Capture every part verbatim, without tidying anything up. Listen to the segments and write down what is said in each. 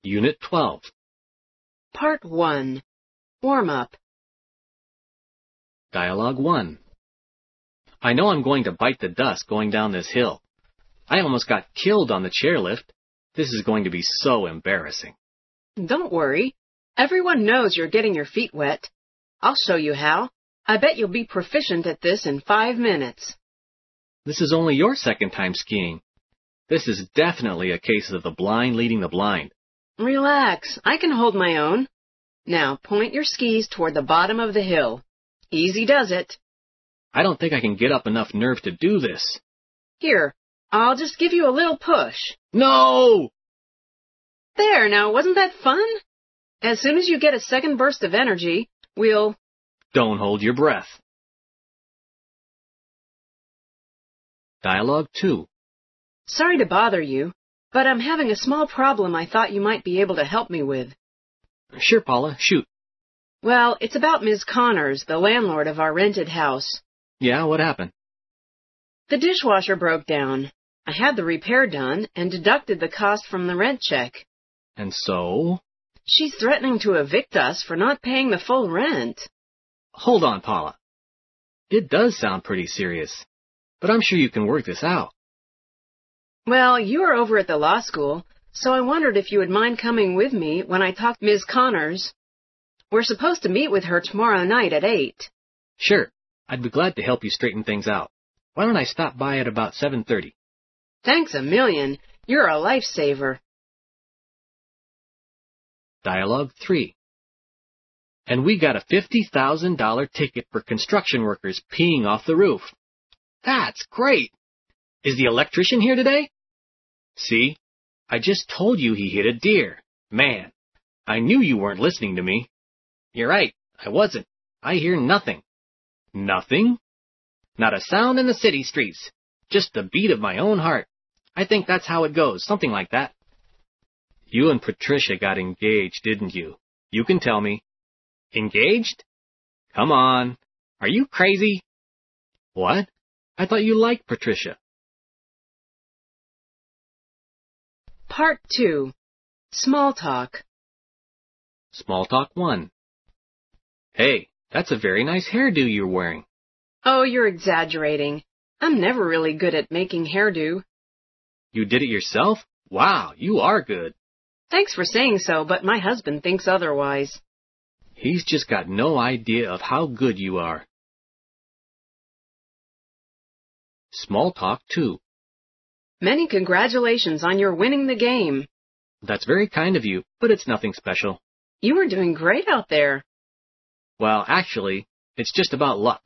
Unit twelve. Part one. Warm-up. Dialogue one. I know I'm going to bite the dust going down this hill. I almost got killed on the chairlift. This is going to be so embarrassing. Don't worry. Everyone knows you're getting your feet wet. I'll show you how. I bet you'll be proficient at this in five minutes. This is only your second time skiing. This is definitely a case of the blind leading the blind. Relax. I can hold my own. Now point your skis toward the bottom of the hill. Easy does it. I don't think I can get up enough nerve to do this. Here, I'll just give you a little push. No! There, now, wasn't that fun? As soon as you get a second burst of energy, we'll... Don't hold your breath. Dialogue two. Sorry to bother you, but I'm having a small problem I thought you might be able to help me with. Sure, Paula, shoot. Well, it's about Miz Connors, the landlord of our rented house. Yeah, what happened? The dishwasher broke down. I had the repair done and deducted the cost from the rent check. And so? She's threatening to evict us for not paying the full rent. Hold on, Paula. It does sound pretty serious, but I'm sure you can work this out. Well, you are over at the law school, so I wondered if you would mind coming with me when I talk to Miz Connors. We're supposed to meet with her tomorrow night at eight. Sure. I'd be glad to help you straighten things out. Why don't I stop by at about seven thirty? Thanks a million. You're a lifesaver. Dialogue three. And we got a fifty thousand dollars ticket for construction workers peeing off the roof. That's great. Is the electrician here today? See? I just told you he hit a deer. Man, I knew you weren't listening to me. You're right, I wasn't. I hear nothing. Nothing? Not a sound in the city streets. Just the beat of my own heart. I think that's how it goes, something like that. You and Patricia got engaged, didn't you? You can tell me. Engaged? Come on. Are you crazy? What? I thought you liked Patricia. Part two. Small talk. Small talk one. Hey, that's a very nice hairdo you're wearing. Oh, you're exaggerating. I'm never really good at making hairdo. You did it yourself? Wow, you are good. Thanks for saying so, but my husband thinks otherwise. He's just got no idea of how good you are. Small talk two. Many congratulations on your winning the game. That's very kind of you, but it's nothing special. You were doing great out there. Well, actually, it's just about luck.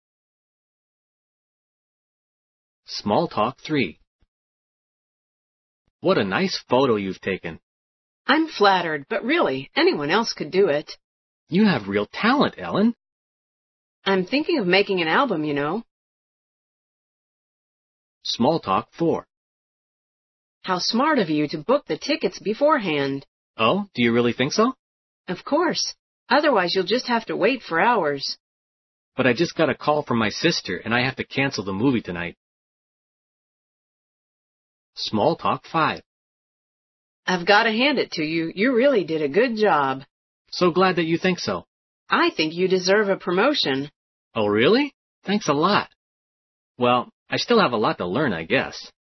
Small talk three. What a nice photo you've taken. I'm flattered, but really, anyone else could do it. You have real talent, Ellen. I'm thinking of making an album, you know. Small talk four. How smart of you to book the tickets beforehand. Oh, do you really think so? Of course. Otherwise, you'll just have to wait for hours. But I just got a call from my sister, and I have to cancel the movie tonight. Small talk five. I've got to hand it to you. You really did a good job. So glad that you think so. I think you deserve a promotion. Oh, really? Thanks a lot. Well, I still have a lot to learn, I guess.